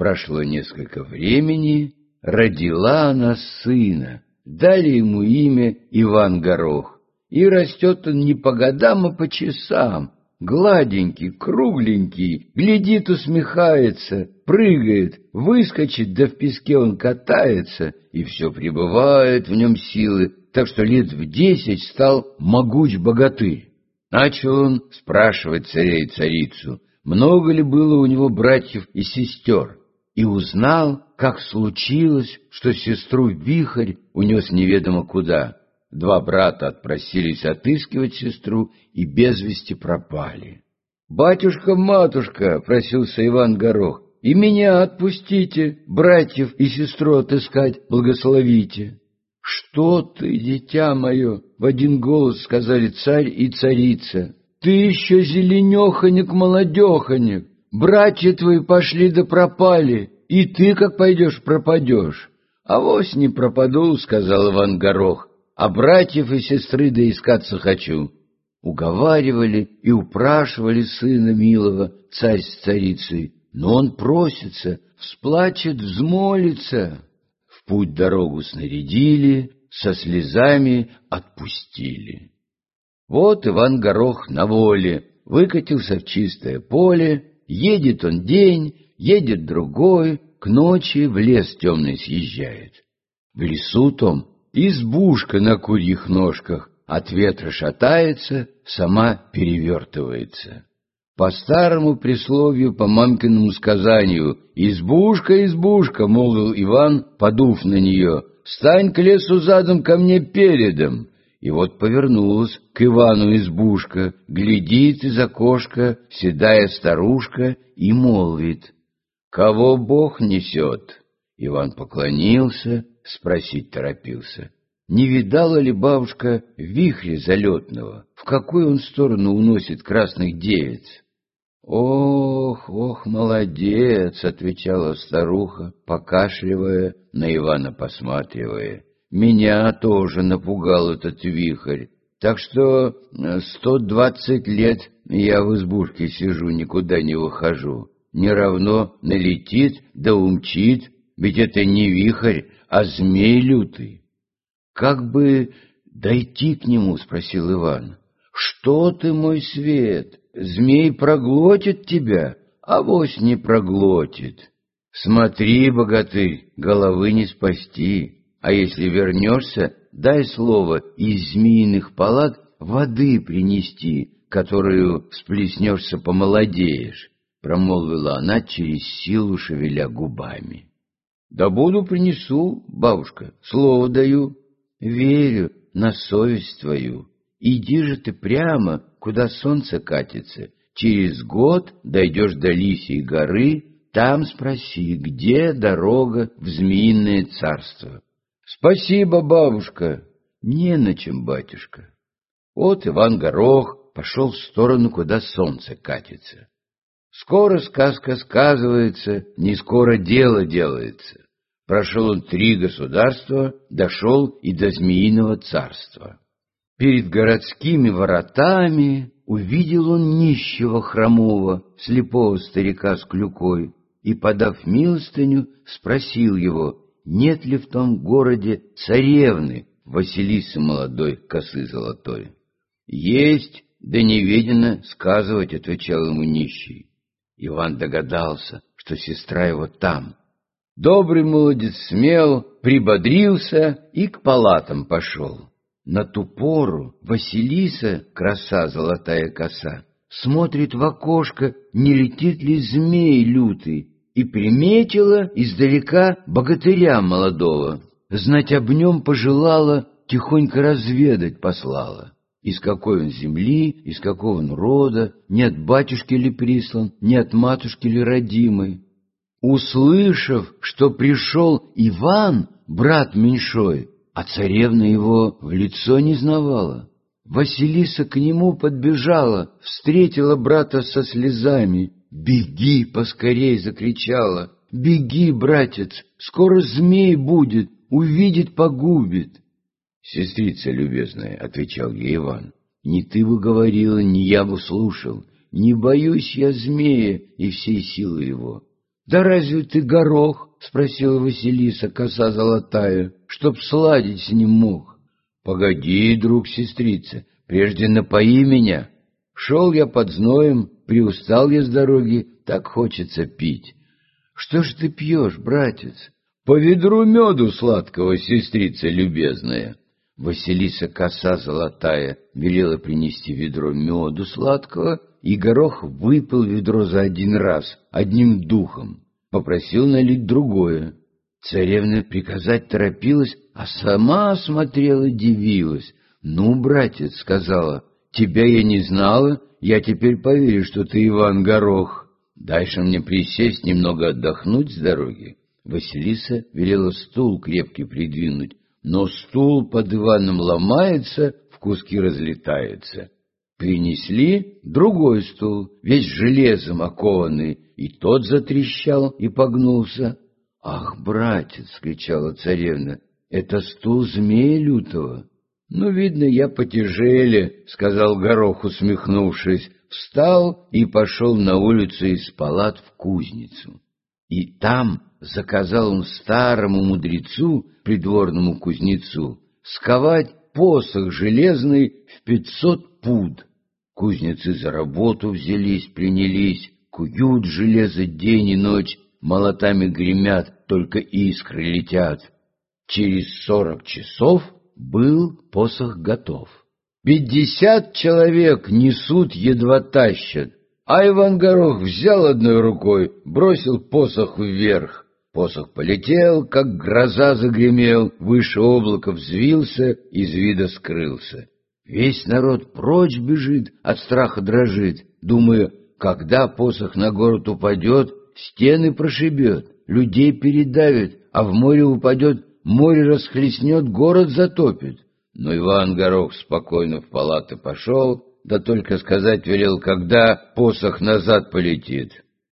Прошло несколько времени, родила она сына, дали ему имя Иван Горох, и растет он не по годам, а по часам, гладенький, кругленький, глядит, усмехается, прыгает, выскочит, да в песке он катается, и все прибывает в нем силы, так что лет в 10 стал могуч богатырь. Начал он спрашивать царя и царицу, много ли было у него братьев и сестер, и узнал, как случилось, что сестру Вихрь унес неведомо куда. 2 брата отпросились отыскивать сестру и без вести пропали. «Батюшка-матушка», — просился Иван Горох, — «и меня отпустите, братьев и сестру отыскать благословите». «Что ты, дитя мое?» — в один голос сказали царь и царица. «Ты еще зеленеханик-молодеханик, братья твои пошли да пропали, и ты, как пойдешь, пропадешь». «Авось не пропаду», — сказал Иван Горох, — «а братьев и сестры доискаться хочу». Уговаривали и упрашивали сына милого царь с царицей, но он просится, всплачет, взмолится. В путь дорогу снарядили, со слезами отпустили. Вот Иван Горох на воле, выкатился в чистое поле, едет он день, едет другой, к ночи в лес темный съезжает. В лесу том избушка на курьих ножках, от ветра шатается, сама перевертывается. По старому присловию, по мамкиному сказанию, «Избушка, избушка», — молвил Иван, подув на нее, — «стань к лесу задом, ко мне передом». И вот повернулась к Ивану избушка, глядит из окошка седая старушка и молвит: «Кого Бог несет?» Иван поклонился, спросить торопился: не видала ли бабушка вихря залетного, в какую он сторону уносит красных девиц? «Ох, ох, молодец!» — отвечала старуха, покашливая, на Ивана посматривая. «Меня тоже напугал этот вихрь, так что 120 лет я в избушке сижу, никуда не выхожу. Не равно налетит да умчит, ведь это не вихрь, а змей лютый». «Как бы дойти к нему?» — спросил Иван. «Что ты, мой свет, змей проглотит тебя?» «Авось не проглотит. Смотри, богатырь, головы не спасти, а если вернешься, дай слово из змеиных палат воды принести, которую сплеснешься, помолодеешь», — промолвила она через силу, шевеля губами. «Да буду, принесу, бабушка, слово даю». «Верю на совесть твою. Иди же ты прямо, куда солнце катится. Через год дойдешь до Лисьей горы, там спроси, где дорога в Змеиное царство». «Спасибо, бабушка». «Не на чем, батюшка». Вот Иван Горох пошел в сторону, куда солнце катится. Скоро сказка сказывается, не скоро дело делается. Прошел он 3 государства, дошел и до Змеиного царства. Перед городскими воротами увидел он нищего хромого, слепого старика с клюкой, и, подав милостыню, спросил его, нет ли в том городе царевны Василисы молодой, косы золотой. «Есть, да не ведено сказывать», — отвечал ему нищий. Иван догадался, что сестра его там. Добрый молодец смел, прибодрился и к палатам пошел. На ту пору Василиса, краса золотая коса, смотрит в окошко, не летит ли змей лютый, и приметила издалека богатыря молодого. Знать об нем пожелала, тихонько разведать послала. Из какой он земли, из какого он рода, не от батюшки ли прислан, не от матушки ли родимой. Услышав, что пришел Иван, брат меньшой, а царевна его в лицо не знавала, Василиса к нему подбежала, встретила брата со слезами. «Беги поскорей!» — закричала. «Беги, братец, скоро змей будет, увидит, погубит». «Сестрица любезная», — отвечал ей Иван, — «не ты бы говорила, не я бы слушал. Не боюсь я змея и всей силы его. Да разве ты горох, — спросила Василиса, коса золотая, — чтоб сладить с ним мог? Погоди, друг сестрица, прежде напои меня. Шел я под зноем, приустал я с дороги, так хочется пить. Что ж ты пьешь, братец? По ведру меду сладкого, сестрица любезная. Василиса, коса золотая, велела принести ведро меду сладкого, и горох выпил ведро за один раз, одним духом. Попросил налить другое. Царевна приказать торопилась, а сама смотрела, дивилась. «Ну, братец, — сказала, — тебя я не знала, я теперь поверю, что ты Иван Горох. Дай-ша мне присесть, немного отдохнуть с дороги». Василиса велела стул крепкий придвинуть, но стул под Иваном ломается, в куски разлетается. Принесли другой стул, весь железом окованный, и тот затрещал и погнулся. «Ах, братец! — кричала царевна, — это стул змея лютого». «Ну, видно, я потяжеле, — сказал Горох, усмехнувшись, встал и пошел на улицу из палат в кузницу. И там заказал он старому мудрецу, придворному кузнецу, сковать посох железный в 500 пуд. Кузнецы за работу взялись, принялись, куют железо день и ночь, молотами гремят, только искры летят. Через 40 часов был посох готов. 50 человек несут, едва тащат, а Иван Горох взял одной рукой, бросил посох вверх. Посох полетел, как гроза загремел, выше облака взвился, из вида скрылся. Весь народ прочь бежит, от страха дрожит, думая, когда посох на город упадет, стены прошибет, людей передавит, а в море упадет, море расхлестнет, город затопит. Но Иван Горох спокойно в палаты пошел, да только сказать велел, когда посох назад полетит.